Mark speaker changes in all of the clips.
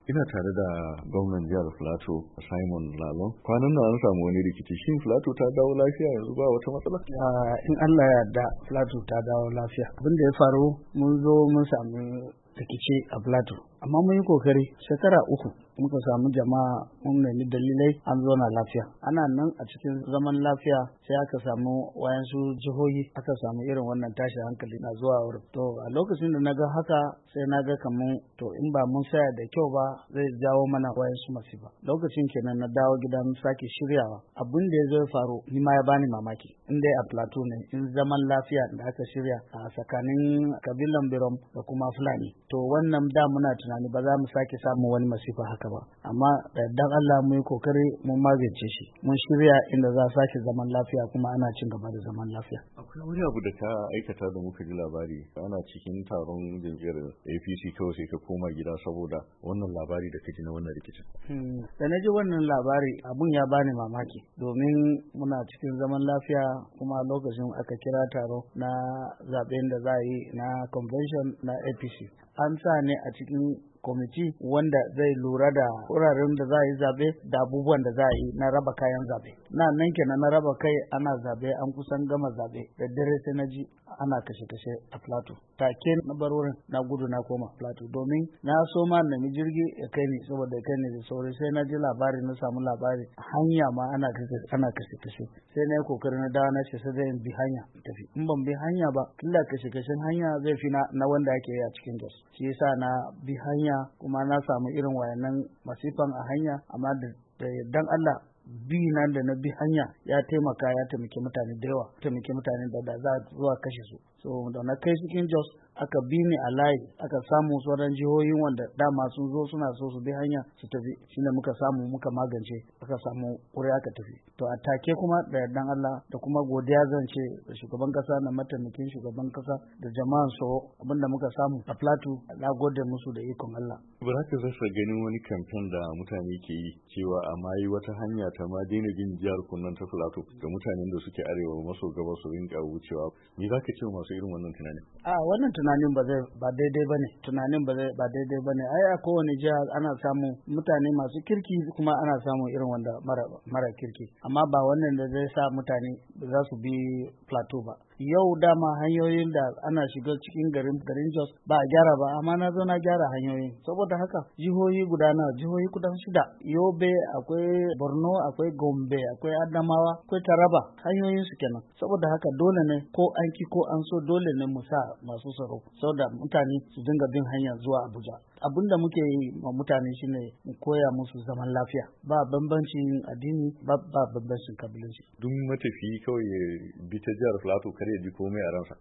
Speaker 1: Ina tare da gwamnan jihar Plateau Simon Lalong. Kwanan nan an samu wani rikici, shin Plateau ta dawo lafiya yanzu ba wata matsala?
Speaker 2: In Allah ya yarda Plateau ta dawo lafiya. Abin da ya faru mun zo mun samu rikici a Plateau, amma mun yi kokari shekara 3 muka samu jama'a mun nemi dalilai an zo na lafiya. Ana nan a cikin zaman lafiya sai aka samu wayansu jihohi aka samu irin wannan tashin hankali na zuwa wurin. To a lokacin da naga haka sai naga kaman to in ba mun saya da kyau ba zai jawo mana wayansu masifa. Lokacin kenan na dawo gida mun sake shiryawa. Abin da ya zo ya faru ni ma ya bani mamaki. In dai a Plateau ne in zaman lafiya da aka shirya a tsakanin kabilan Birom da kuma Fulani. To wannan da muna tunani ba za mu sake samu wani masifa haka ba, amma dan Allah mu yi kokari mun magance shi, mun shirya inda za a sake zaman lafiya kuma ana cin gaba da zaman lafiya.
Speaker 1: Akwai wani abu da ka aikata da muka ji labari, ana cikin taron jam'iyyar APC kawai sai ka koma gida saboda wannan labari da ka ji na wannan rikicin.
Speaker 2: Da na ji wannan labari abun ya bani mamaki, domin muna cikin zaman lafiya kuma lokacin aka kira taro na zaben da za a yi na convention na APC. An sa ne a cikin kwamiti wanda zai lura da wuraren da za a yi zabe da abubuwan da za a yi na raba kayan zabe. Nan kenan na raba kai ana zabe, an kusan gama zabe da dare sai na ji ana kashe-kashe a Plateau. Take na bar wurin na gudu na koma Plateau domin na so ma na mi jirgi ya kai ni, saboda ya kai ni da sauri sai na ji labari, na samu labari hanya ma ana kashe-kashe. Sai na yi kokarin na dawo na ce sai zai bi hanya tafi. In ban bi hanya ba killa kashe-kashen hanya zai fi na wanda ake yi a cikin Jos. Shi yasa na bi hanya kuma na samu irin wayannan masifan a hanya, amma da yardan Allah bi nan da na bi hanya ya taimaki mutane da yawa, taimaki mutane da za a zuwa kashe su. So da na kai cikin Jos aka bi ni a layi, aka samu sauran jihohin wanda dama sun zo suna so su bi hanya su tafi, shine muka magance, aka samu wuri aka tafi. To a take kuma da yardan Allah da kuma godiya zan ce da shugaban kasa na mataimakin shugaban kasa da jama'an so abinda muka samu a Plateau, na gode musu da ikon Allah.
Speaker 1: Ba za ka rasa ganin wani kamfen da mutane ke yi cewa amma yi wata hanya ta ma daina bin jihar kunnan ta Plateau da mutanen da suke arewa maso gabas su rinka wucewa. Me za ka ce masu irin wannan tunanin?
Speaker 2: Wannan tunanin ba daidai bane. Tunanin ba daidai bane. Ai a kowane jiha ana samu mutane masu kirki kuma ana samu irin wanda mara kirki. Amma ba wannan da zai sa mutane za su bi Plateau ba. Yau dama hanyoyin da ana shiga cikin garin Jos ba a gyara ba, amma na zo na gyara hanyoyin. Saboda haka jihohi guda 6, Yobe, akwai Borno, akwai Gombe, akwai Adamawa, akwai Taraba, hanyoyin su kenan. Saboda haka dole ne ko an ki ko an so dole ne mu sa masu tsaro saboda mutane su dinga bin hanya zuwa Abuja. Abin da muke yi ma mutane shine mu koya musu zaman lafiya, ba bambancin addini, ba bambancin kabilanci.
Speaker 1: Duk matafiyi kawai ya bi ta jihar Plateau kar ya ji komai a ransa.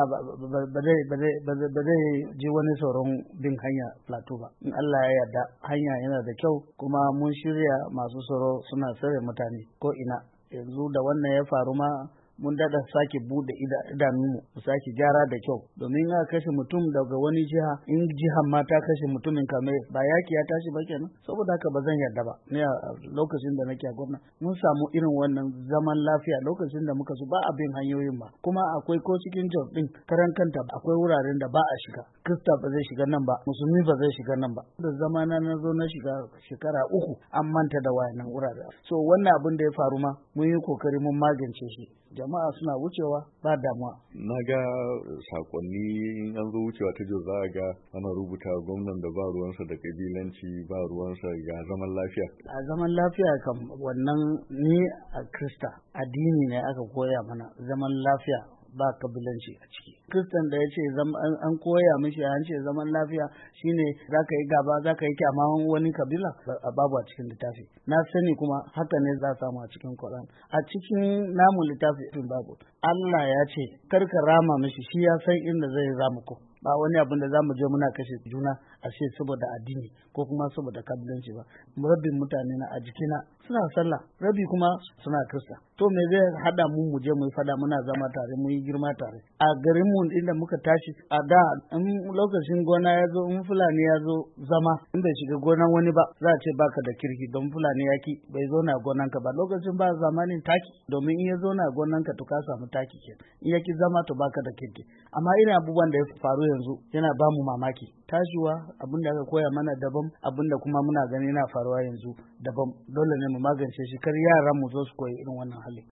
Speaker 2: Ba zai ji wani tsoron bin hanya Plateau ba. In Allah ya yarda hanya yana da kyau kuma mun shirya masu tsaro suna tsare mutane ko ina. Yanzu da wannan ya faru ma mun dada sake bude idanunmu mu sake gyara da kyau, domin ya kashe mutum daga wani jiha, in jihan ma ta kashe mutumin kamar ba yaki ya tashi ba kenan. Saboda haka ba zan yarda ba. Ni a lokacin da nake a gwamna mun samu irin wannan zaman lafiya lokacin da muka so ba abin hanyoyin ba, kuma akwai ko cikin Jos din karan kanta akwai wuraren da ba a shiga. Krista ba zai shiga nan ba, musulmi ba zai shiga nan ba. Da zamana na zo na shiga shekara 3 an manta da wayannan wurare. So wannan abin da ya faru ma mun yi kokari mun magance shi. Jama'a suna wucewa ba damuwa.
Speaker 1: Na ga sakonni an zo wucewa ta Jos za a ga ana rubuta gwamnan da ba ruwansa da kabilanci, ba ruwansa ga zaman lafiya.
Speaker 2: A zaman lafiya kam wannan ni a Krista addini ne aka koya mana zaman lafiya ba kabilanci a ciki. Kristan da ya ce an koya mishi an ce zaman lafiya shine zaka yi gaba zaka yi kyama wani kabila, babu a cikin littafi. Na sani kuma haka ne za samu a cikin Quran. A cikin namu littafi babu. Allah ya ce karka rama mishi, shi ya san inda zai rama ko. Ba wani abin da zamu je muna kashe juna a ce saboda addini ko kuma saboda kabilanci ba. Rabin mutane na a jikina suna sallah, rabi kuma suna Kirista. To me zai hada mu je mu fada muna zama tare, mu yi girma tare. A garin mu inda muka tashi a da in lokacin gona ya zo, in Fulani ya zo zama in bai shiga gonan wani ba za a ce baka da kirki don Fulani yaki bai zo na gonanka ba. Lokacin ba zamanin taki, domin in ya zo na gonanka to ka samu taki kenan. In yaki zama to baka da kirki. Amma irin abubuwan da ya faru yanzu yana ba mu mamaki. Tashiwa abin da aka koya mana daban, abin da kuma muna gani na faruwa yanzu daban. Dole ne mu magance shi, kar yaran mu zo su koyi irin wannan hali.